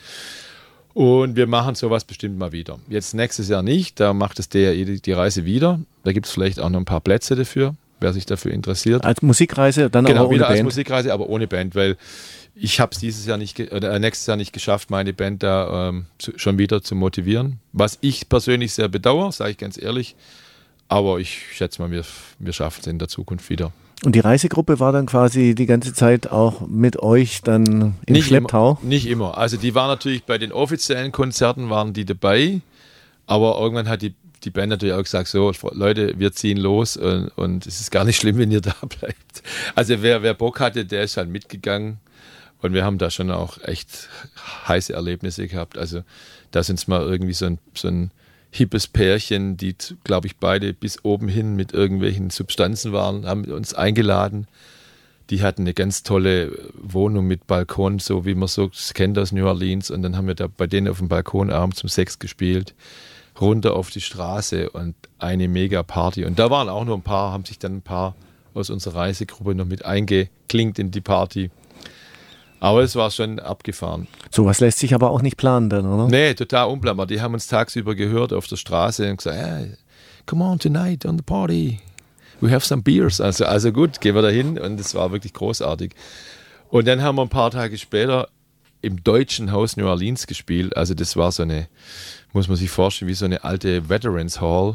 Und wir machen sowas bestimmt mal wieder. Jetzt nächstes Jahr nicht, da macht das D R I die, die Reise wieder. Da gibt es vielleicht auch noch ein paar Plätze dafür, wer sich dafür interessiert. Als Musikreise, dann genau, aber ohne wieder Band. als Musikreise, aber ohne Band, weil ich habe es dieses Jahr nicht, ge- oder nächstes Jahr nicht geschafft, meine Band da ähm, zu, schon wieder zu motivieren. Was ich persönlich sehr bedauere, sage ich ganz ehrlich. Aber ich schätze mal, wir, wir schaffen es in der Zukunft wieder. Und die Reisegruppe war dann quasi die ganze Zeit auch mit euch dann im Nicht Schlepptau? Immer, nicht immer. Also die waren natürlich bei den offiziellen Konzerten waren die dabei, aber irgendwann hat die, die Band natürlich auch gesagt, so Leute, wir ziehen los und, und es ist gar nicht schlimm, wenn ihr da bleibt. Also wer, wer Bock hatte, der ist halt mitgegangen und wir haben da schon auch echt heiße Erlebnisse gehabt. Also da sind es mal irgendwie so ein, so ein hippes Pärchen, die, glaube ich, beide bis oben hin mit irgendwelchen Substanzen waren, haben uns eingeladen. Die hatten eine ganz tolle Wohnung mit Balkon, so wie man so kennt aus New Orleans. Und dann haben wir da bei denen auf dem Balkon abends um sechs gespielt, runter auf die Straße und eine mega Party. Und da waren auch noch ein paar, haben sich dann ein paar aus unserer Reisegruppe noch mit eingeklinkt in die Party. Aber es war schon abgefahren. Sowas lässt sich aber auch nicht planen dann, oder? Nee, total unplanbar. Die haben uns tagsüber gehört auf der Straße und gesagt, hey, come on tonight on the party. We have some beers. Also, also gut, gehen wir da hin. Und es war wirklich großartig. Und dann haben wir ein paar Tage später im Deutschen Haus New Orleans gespielt. Also das war so eine, muss man sich vorstellen, wie so eine alte Veterans Hall,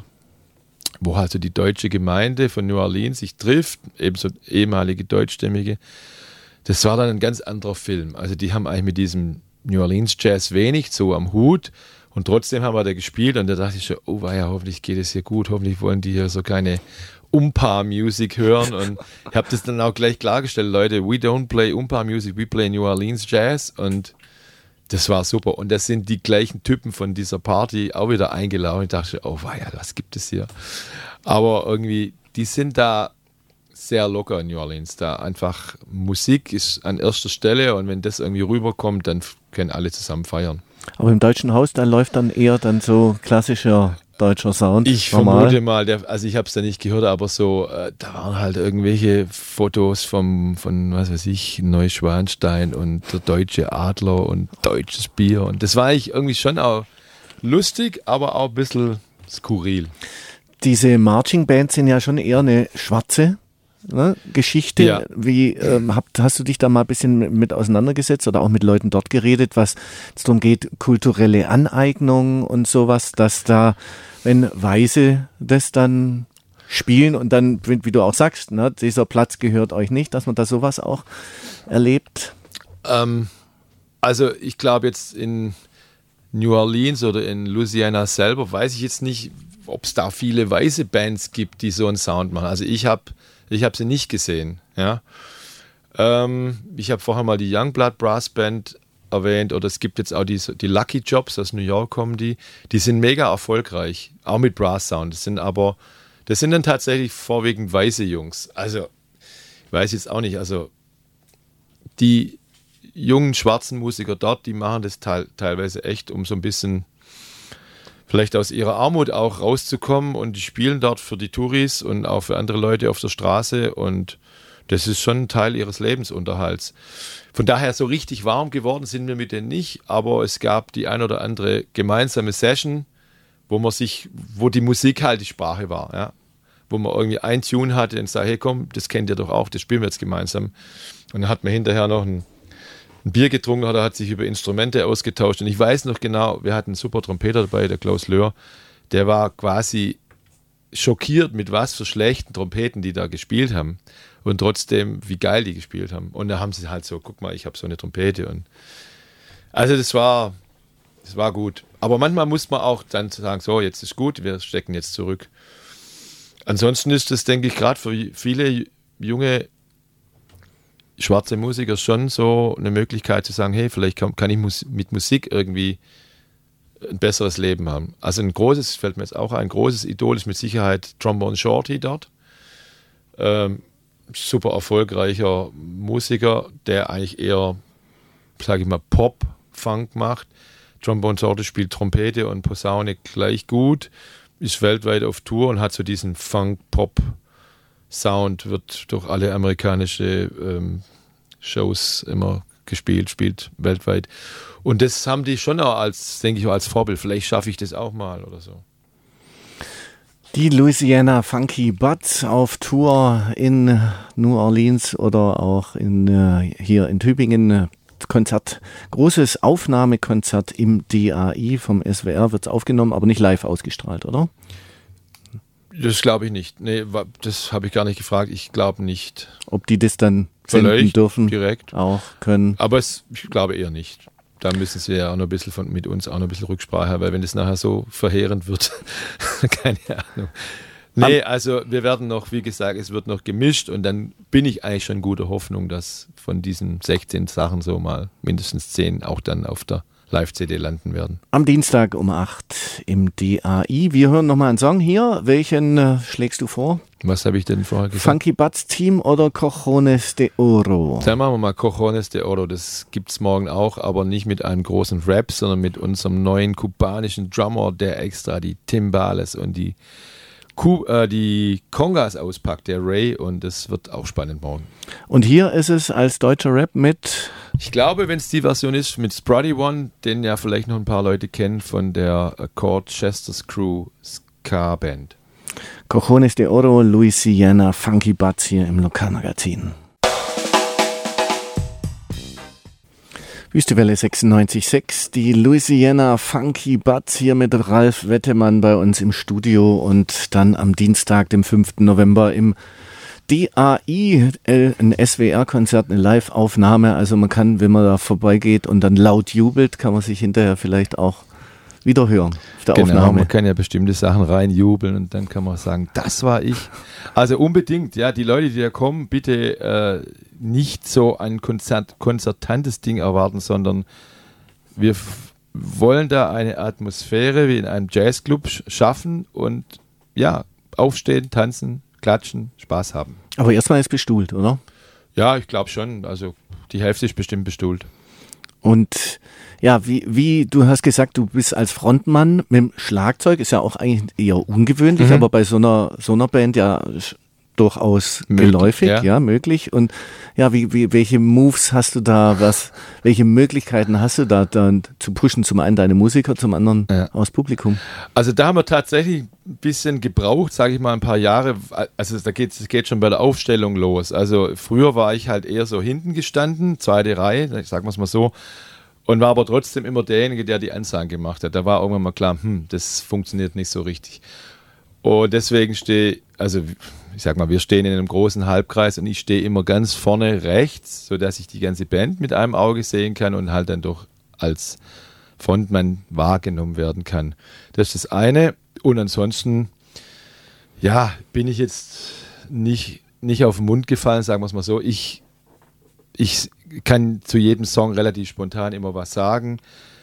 wo halt so die deutsche Gemeinde von New Orleans sich trifft, ebenso ehemalige Deutschstämmige. Das war dann ein ganz anderer Film. Also die haben eigentlich mit diesem New Orleans Jazz wenig so am Hut und trotzdem haben wir da gespielt und da dachte ich schon, oh weia, hoffentlich geht es hier gut, hoffentlich wollen die hier so keine Umpa-Music hören und ich habe das dann auch gleich klargestellt, Leute, we don't play Umpa-Music, we play New Orleans Jazz und das war super und das sind die gleichen Typen von dieser Party auch wieder eingeladen und ich dachte, oh weia, was gibt es hier? Aber irgendwie, die sind da sehr locker in New Orleans. Da einfach Musik ist an erster Stelle und wenn das irgendwie rüberkommt, dann können alle zusammen feiern. Aber im Deutschen Haus, da läuft dann eher dann so klassischer deutscher Sound. Ich normal. vermute mal, der, also ich habe es da nicht gehört, aber so, äh, da waren halt irgendwelche Fotos vom, von, was weiß ich, Neuschwanstein und der deutsche Adler und deutsches Bier und das war eigentlich irgendwie schon auch lustig, aber auch ein bisschen skurril. Diese Marching Bands sind ja schon eher eine schwarze Ne, Geschichte. Ja. Wie ähm, habt, hast du dich da mal ein bisschen mit auseinandergesetzt oder auch mit Leuten dort geredet, was es darum geht, kulturelle Aneignung und sowas, dass da, wenn Weiße das dann spielen und dann, wie du auch sagst, ne, dieser Platz gehört euch nicht, dass man da sowas auch erlebt? Ähm, also ich glaube jetzt in New Orleans oder in Louisiana selber, weiß ich jetzt nicht, ob es da viele weiße Bands gibt, die so einen Sound machen. Also ich habe Ich habe sie nicht gesehen. Ja. Ähm, ich habe vorher mal die Youngblood Brass Band erwähnt oder es gibt jetzt auch die, die Lucky Jobs aus New York kommen die. Die sind mega erfolgreich, auch mit Brass Sound. Das sind aber, das sind dann tatsächlich vorwiegend weiße Jungs. Also, ich weiß jetzt auch nicht, also die jungen schwarzen Musiker dort, die machen das teil, teilweise echt, um so ein bisschen vielleicht aus ihrer Armut auch rauszukommen und die spielen dort für die Touris und auch für andere Leute auf der Straße und das ist schon ein Teil ihres Lebensunterhalts. Von daher so richtig warm geworden sind wir mit denen nicht, aber es gab die ein oder andere gemeinsame Session, wo man sich, wo die Musik halt die Sprache war, ja, wo man irgendwie ein Tune hatte und sagt, hey komm, das kennt ihr doch auch, das spielen wir jetzt gemeinsam. Und dann hat man hinterher noch ein ein Bier getrunken hat, er hat sich über Instrumente ausgetauscht und ich weiß noch genau, wir hatten einen super Trompeter dabei, der Klaus Löhr, der war quasi schockiert, mit was für schlechten Trompeten die da gespielt haben und trotzdem, wie geil die gespielt haben. Und da haben sie halt so, guck mal, ich habe so eine Trompete und also das war, das war gut. Aber manchmal muss man auch dann sagen, so, jetzt ist gut, wir stecken jetzt zurück. Ansonsten ist das, denke ich, gerade für viele junge schwarze Musiker schon so eine Möglichkeit zu sagen, hey, vielleicht kann, kann ich mus- mit Musik irgendwie ein besseres Leben haben. Also ein großes, fällt mir jetzt auch ein, ein großes Idol ist mit Sicherheit Trombone Shorty dort. Ähm, super erfolgreicher Musiker, der eigentlich eher, sage ich mal, Pop-Funk macht. Trombone Shorty spielt Trompete und Posaune gleich gut, ist weltweit auf Tour und hat so diesen Funk-Pop Sound, wird durch alle amerikanische ähm, Shows immer gespielt, spielt weltweit. Und das haben die schon auch als, denke ich, auch als Vorbild. Vielleicht schaffe ich das auch mal oder so. Die Louisiana Funky Buds auf Tour in New Orleans oder auch in, äh, hier in Tübingen. Konzert, großes Aufnahmekonzert im D A I vom S W R wird es aufgenommen, aber nicht live ausgestrahlt, oder? Das glaube ich nicht. Nee, das habe ich gar nicht gefragt. Ich glaube nicht. Ob die das dann senden Vielleicht dürfen, direkt auch können. Aber es, ich glaube eher nicht. Da müssen sie ja auch noch ein bisschen von, mit uns auch noch ein bisschen Rücksprache haben, weil wenn das nachher so verheerend wird, keine Ahnung. Nee, also wir werden noch, wie gesagt, es wird noch gemischt und dann bin ich eigentlich schon guter Hoffnung, dass von diesen sechzehn Sachen so mal mindestens zehn auch dann auf der Live-C D landen werden. Am Dienstag um acht im D A I. Wir hören nochmal einen Song hier. Welchen äh, schlägst du vor? Was habe ich denn vorher gesagt? Funky Buds Team oder Cojones de Oro? Dann machen wir mal Cojones de Oro. Das gibt es morgen auch, aber nicht mit einem großen Rap, sondern mit unserem neuen kubanischen Drummer, der extra die Timbales und die Ku- äh, die Congas auspackt, der Ray, und das wird auch spannend morgen. Und hier ist es als deutscher Rap mit... Ich glaube, wenn es die Version ist, mit Spruddy One, den ja vielleicht noch ein paar Leute kennen von der Accord Chester's Crew Ska Band. Cojones de Oro, Louisiana Funky Buds hier im Lokalmagazin. Wüstewelle sechsundneunzig Komma sechs, die Louisiana Funky Buds hier mit Ralf Wettemann bei uns im Studio und dann am Dienstag, dem fünften November im D A I, ein S W R-Konzert, eine Live-Aufnahme. Also man kann, wenn man da vorbeigeht und dann laut jubelt, kann man sich hinterher vielleicht auch wieder hören auf der genau, Aufnahme. Man kann ja bestimmte Sachen reinjubeln und dann kann man sagen, das war ich. Also unbedingt, ja, die Leute, die da kommen, bitte äh, nicht so ein Konzert, konzertantes Ding erwarten, sondern wir f- wollen da eine Atmosphäre wie in einem Jazzclub sch- schaffen und ja, aufstehen, tanzen, klatschen, Spaß haben. Aber erstmal ist bestuhlt, oder? Ja, ich glaube schon. Also die Hälfte ist bestimmt bestuhlt. Und ja, wie, wie du hast gesagt, du bist als Frontmann mit dem Schlagzeug, ist ja auch eigentlich eher ungewöhnlich, Mhm. aber bei so einer, so einer Band ja sch- durchaus Möglich, geläufig, ja. ja. möglich. Und ja, wie, wie, welche Moves hast du da, was, welche Möglichkeiten hast du da dann zu pushen? Zum einen deine Musiker, zum anderen Ja. aus Publikum. Also da haben wir tatsächlich ein bisschen gebraucht, sage ich mal, ein paar Jahre. Also da geht es geht schon bei der Aufstellung los. Also früher war ich halt eher so hinten gestanden, zweite Reihe, sagen wir es mal so, und war aber trotzdem immer derjenige, der die Ansagen gemacht hat. Da war irgendwann mal klar, hm, das funktioniert nicht so richtig. Und deswegen stehe, also ich sag mal, wir stehen in einem großen Halbkreis und ich stehe immer ganz vorne rechts, sodass ich die ganze Band mit einem Auge sehen kann und halt dann doch als Frontmann wahrgenommen werden kann. Das ist das eine. Und ansonsten, ja, bin ich jetzt nicht, nicht auf den Mund gefallen, sagen wir es mal so. Ich, ich kann zu jedem Song relativ spontan immer was sagen.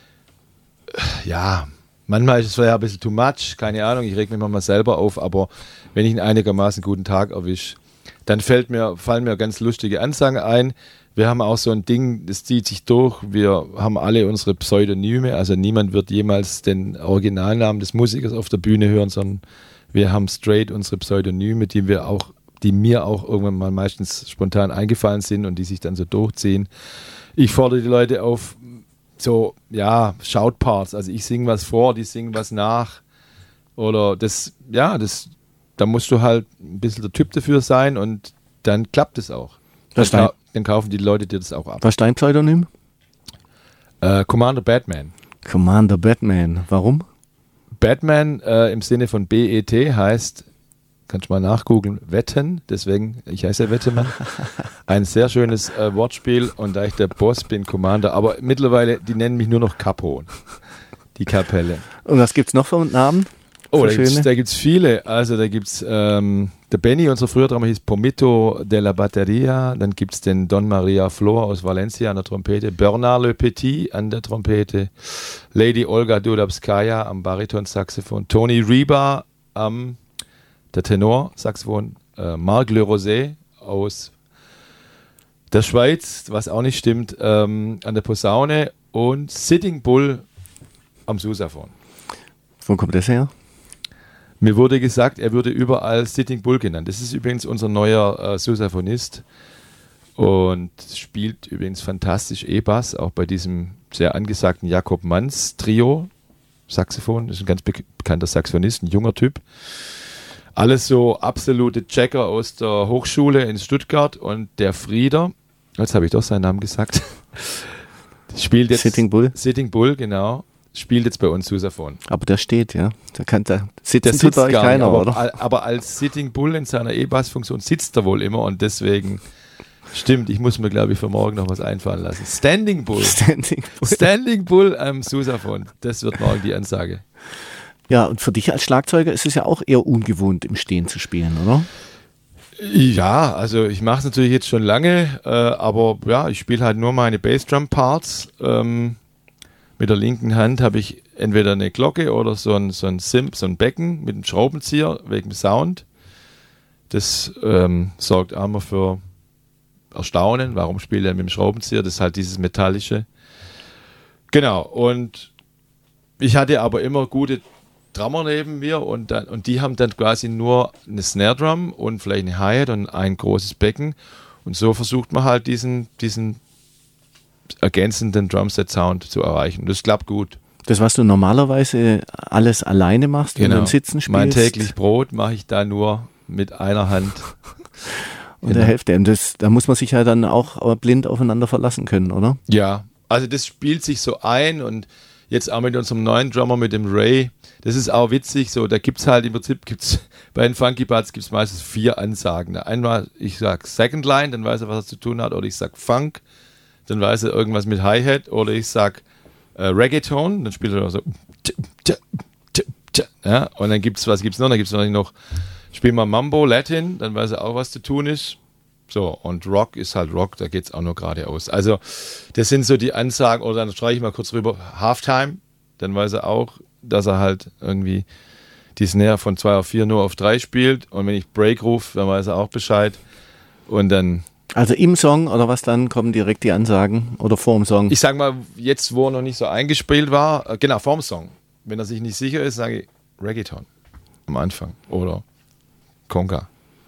Ja, manchmal ist es vielleicht ein bisschen too much, keine Ahnung, ich reg mich manchmal selber auf, aber wenn ich einen einigermaßen guten Tag erwische, dann fällt mir, fallen mir ganz lustige Ansagen ein. Wir haben auch so ein Ding, das zieht sich durch, wir haben alle unsere Pseudonyme, also niemand wird jemals den Originalnamen des Musikers auf der Bühne hören, sondern wir haben straight unsere Pseudonyme, die wir auch, die mir auch irgendwann mal meistens spontan eingefallen sind und die sich dann so durchziehen. Ich fordere die Leute auf, so, ja, Shoutparts, also ich singe was vor, die singen was nach oder das, ja, das, da musst du halt ein bisschen der Typ dafür sein und dann klappt es auch. Dann, Was dein, kau- dann kaufen die Leute dir das auch ab. was ist dein Pseudonym? Äh, Commander Batman. Commander Batman. Warum? Batman äh, im Sinne von B E T heißt, kannst du mal nachgoogeln, Wetten, deswegen, ich heiße Wettemann. Ein sehr schönes äh, Wortspiel und da ich der Boss bin, Commander, aber mittlerweile, die nennen mich nur noch Capo, die Kapelle. Und was gibt's noch für Namen? Oh, Für da gibt's, schöne? da gibt's viele. Also da gibt's ähm, der Benny, unser früher Drummer, hieß Pomito de la Batteria. Dann gibt's den Don Maria Flor aus Valencia an der Trompete, Bernard Le Petit an der Trompete, Lady Olga Dudabskaya am Baritonsaxophon, Tony Reba am der Tenorsaxophon, äh, Marc Le Rosé aus der Schweiz, was auch nicht stimmt, ähm, an der Posaune und Sitting Bull am Sousaphon. Wo kommt das her? Mir wurde gesagt, er würde überall Sitting Bull genannt. Das ist übrigens unser neuer äh, Sousaphonist. und spielt übrigens fantastisch E-Bass, auch bei diesem sehr angesagten Jakob Manns Trio. Saxophon, ist ein ganz be- bekannter Saxophonist, ein junger Typ. Alles so absolute Checker aus der Hochschule in Stuttgart und der Frieder, jetzt habe ich doch seinen Namen gesagt, spielt jetzt Sitting Bull. Sitting Bull, genau, spielt jetzt bei uns Sousaphon. Aber der steht, ja. Da kann da sitzen Der tut sitzt bei euch gar keiner, nicht, aber, oder? al- aber als Sitting Bull in seiner E-Bass-Funktion sitzt er wohl immer und deswegen stimmt, ich muss mir, glaube ich, für morgen noch was einfallen lassen. Standing Bull. Standing Bull. Standing Bull am Sousaphon. Das wird morgen die Ansage. Ja, und für dich als Schlagzeuger ist es ja auch eher ungewohnt, im Stehen zu spielen, oder? Ja, also ich mache es natürlich jetzt schon lange, äh, aber ja, ich spiele halt nur meine Bassdrum-Parts. Ähm, mit der linken Hand habe ich entweder eine Glocke oder so ein, so ein Simp, so ein Becken mit einem Schraubenzieher wegen dem Sound. Das ähm, sorgt auch immer für Erstaunen. Warum spielt er mit dem Schraubenzieher? Das ist halt dieses Metallische. Genau, und ich hatte aber immer gute Drummer neben mir und, dann, und die haben dann quasi nur eine Snare Drum und vielleicht eine Hi-Hat und ein großes Becken und so versucht man halt diesen, diesen ergänzenden Drumset-Sound zu erreichen. Das klappt gut. Das, was du normalerweise alles alleine machst, wenn du im Sitzen spielst. Mein täglich Brot mache ich da nur mit einer Hand. Und Genau. der Hälfte. Und das, da muss man sich ja dann auch blind aufeinander verlassen können, oder? Ja, also das spielt sich so ein und jetzt auch mit unserem neuen Drummer, mit dem Ray, das ist auch witzig, so, da gibt es halt im Prinzip, gibt's, bei den Funky Butts gibt es meistens vier Ansagen. Einmal, ich sag Second Line, dann weiß er, was er zu tun hat, oder ich sag Funk, dann weiß er irgendwas mit Hi-Hat, oder ich sag äh, Reggaeton, dann spielt er so, ja, und dann gibt's, was gibt's noch, dann gibt's noch, spielen wir Mambo, Latin, dann weiß er auch, was zu tun ist. So, und Rock ist halt Rock, da geht's auch nur geradeaus. Also, das sind so die Ansagen, oder dann streiche ich mal kurz rüber, Halftime, dann weiß er auch, dass er halt irgendwie die Snare von zwei auf vier nur auf drei spielt. Und wenn ich Break rufe, dann weiß er auch Bescheid. Und dann. Also im Song oder was dann kommen direkt die Ansagen oder vor dem Song? Ich sag mal, jetzt, wo er noch nicht so eingespielt war, äh, genau, vorm Song. Wenn er sich nicht sicher ist, sage ich Reggaeton am Anfang oder Conga.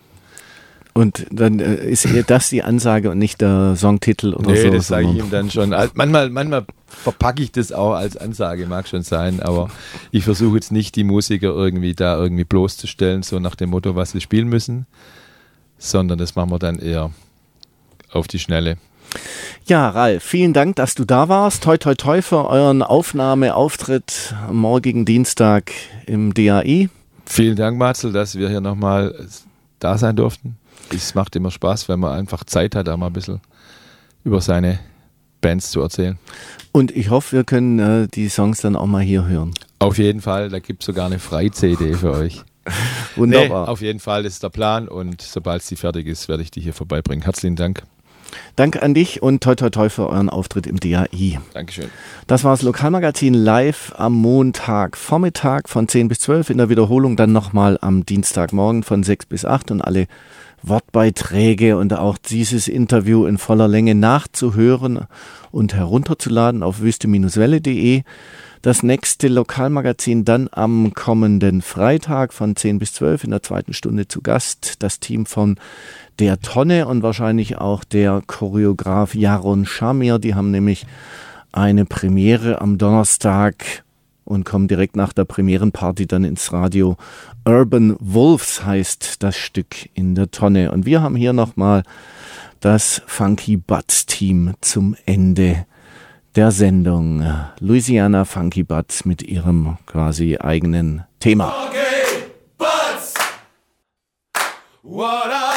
Und dann äh, ist das die Ansage und nicht der Songtitel oder nee, so? Nee, das sage ich ihm dann schon. Manchmal, manchmal verpacke ich das auch als Ansage, mag schon sein, aber ich versuche jetzt nicht die Musiker irgendwie da irgendwie bloßzustellen, so nach dem Motto, was sie spielen müssen, sondern das machen wir dann eher auf die Schnelle. Ja, Ralf, vielen Dank, dass du da warst. Toi, toi, toi für euren Aufnahmeauftritt am morgigen Dienstag im D A I. Vielen Dank, Matzel, dass wir hier nochmal da sein durften. Es macht immer Spaß, wenn man einfach Zeit hat, da mal ein bisschen über seine Bands zu erzählen. Und ich hoffe, wir können äh, die Songs dann auch mal hier hören. Auf jeden Fall, da gibt es sogar eine Frei-C D für euch. Wunderbar. Nee, auf jeden Fall, das ist der Plan und sobald sie fertig ist, werde ich die hier vorbeibringen. Herzlichen Dank. Danke an dich und toi toi toi für euren Auftritt im D A I. Dankeschön. Das war das Lokalmagazin live am Montag Vormittag von zehn bis zwölf, in der Wiederholung dann nochmal am Dienstagmorgen von sechs bis acht und alle Wortbeiträge und auch dieses Interview in voller Länge nachzuhören und herunterzuladen auf wüste Bindestrich welle punkt de. Das nächste Lokalmagazin dann am kommenden Freitag von zehn bis zwölf in der zweiten Stunde zu Gast. Das Team von Der Tonne und wahrscheinlich auch der Choreograf Jaron Schamir. Die haben nämlich eine Premiere am Donnerstag und kommen direkt nach der Premierenparty dann ins Radio. Urban Wolves heißt das Stück in der Tonne. Und wir haben hier nochmal das Funky Butts Team zum Ende der Sendung. Louisiana Funky Butts mit ihrem quasi eigenen Thema. Funky Butts. What I